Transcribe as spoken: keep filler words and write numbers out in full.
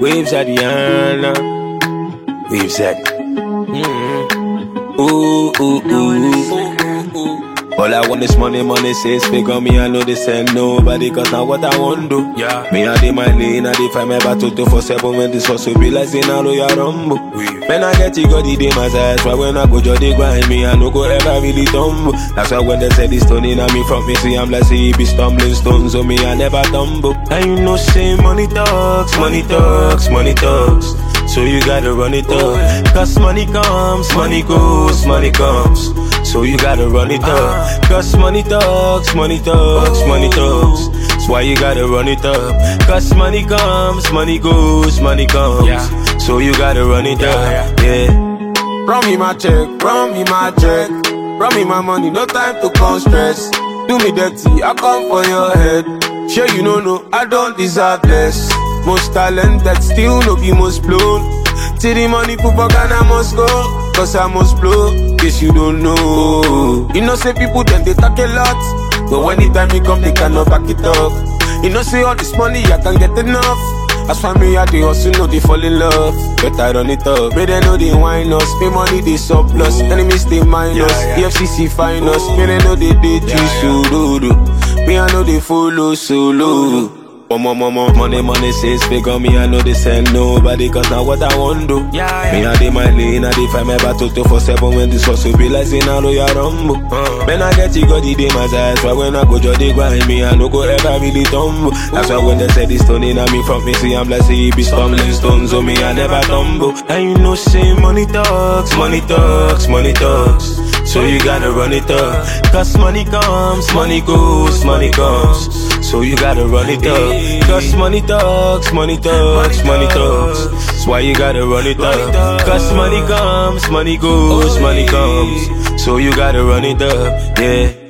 Waves at Diana. Waves at. Mm-hmm. Ooh, ooh, ooh. All I want is money, money says figure me, I know this ain't nobody, cause now what I want to do. Yeah. Me I did my lane, I did find my battle two for seven when this hustle be like saying I know you rumble. When I get you, got the day my size, but when I go just they grind me, I no go ever really tumble. That's why when they say this stone in me from me, see I'm like say he be stumbling stones, so me I never tumble. And you know say money talks, money talks, money talks. So you gotta run it up, cause money comes, money goes, money comes. So you gotta run it up, cause money talks, money talks, money talks. That's why you gotta run it up, cause money comes, money goes, money comes. So you gotta run it up, yeah. Run me my check, run me my check, run me my money, no time to come stress. Do me dirty, I come for your head. Sure you know, no, I don't deserve less. Most talented, still no be most blown. Till the money put for Ghana must go, cause I must blow, guess you don't know. You know say people then they talk a lot, but when the time it come they cannot back it up. You know say all this money I can't get enough. That's why me I they also know they fall in love. But I run it up, but they know they whine us. Pay money they surplus, enemies they minus, yeah, yeah. E F C C fine us, me they know they did you so do. Me I know they follow solo. Mama, mama, money, money says figure me, I know this ain't nobody, cause now what I want to do. Yeah, yeah. Me I did my lane, I did find my battle two for seven when this hustle be like saying I know you rumble. Uh. When I get you, got the day my size, but when I go just they grind me, I no go ever really tumble. That's why when they say this stone in me from me, see I'm like say he be stumbling stones, so me I never tumble. And you know say money talks, money talks, money talks. So you gotta run it up, cause money comes, money goes, money comes. So you gotta run it up, cause money talks, money talks, money talks. That's why you gotta run it up, cause money comes, money goes, money comes. So you gotta run it up, yeah.